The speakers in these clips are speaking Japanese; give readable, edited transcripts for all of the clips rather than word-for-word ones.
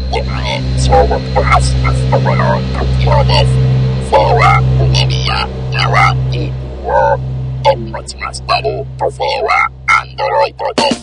Forward pass is the winner of TRF. Forward, Bolivia, Terra, Deep World, Emirates Master, Perfora, Android Product.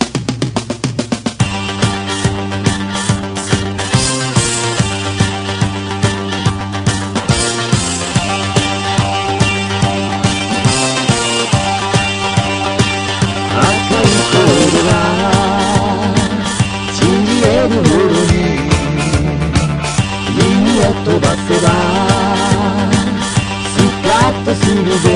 飛ばせばスカッとするぜ。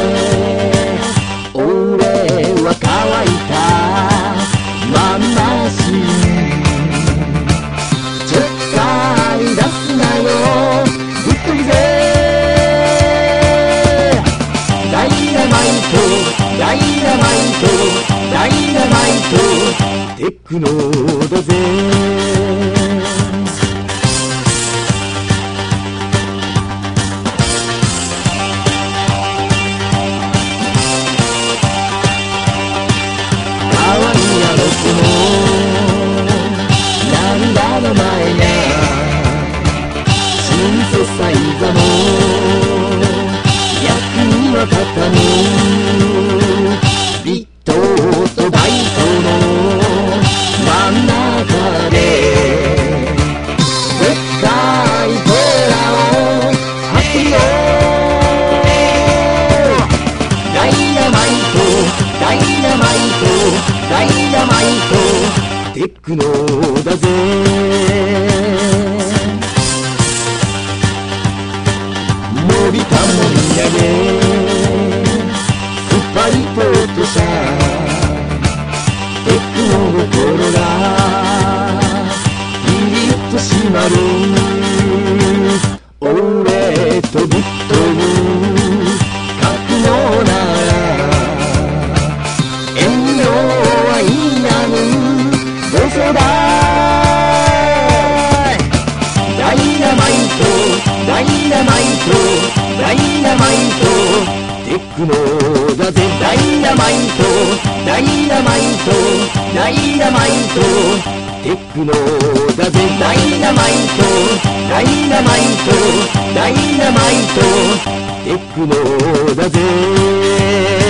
俺は乾いたまんましちょっかい出すなよぶっ飛ぶぜ。ダイナマイトダイナマイトダイナマイトテクノだぜ。涙の前やシンセサイザーも役には立たぬビットとバイトの真ん中ででっかいテラを張ってよ。ダイナマイトダイナマイトダイナマイトテクノだぜ。伸びたもみあげスパイト落としたテクノの心がピリッと締まる。俺とぶっ飛ぶ覚悟なら遠慮はいらぬ。どうせだダイナマイトダイナマイトダイナマイトテクノだぜ。ダイナマイトダイナマイトダイナマイトテクノだぜ。ダイナマイトダイナマイトダイナマイトテクノだぜ。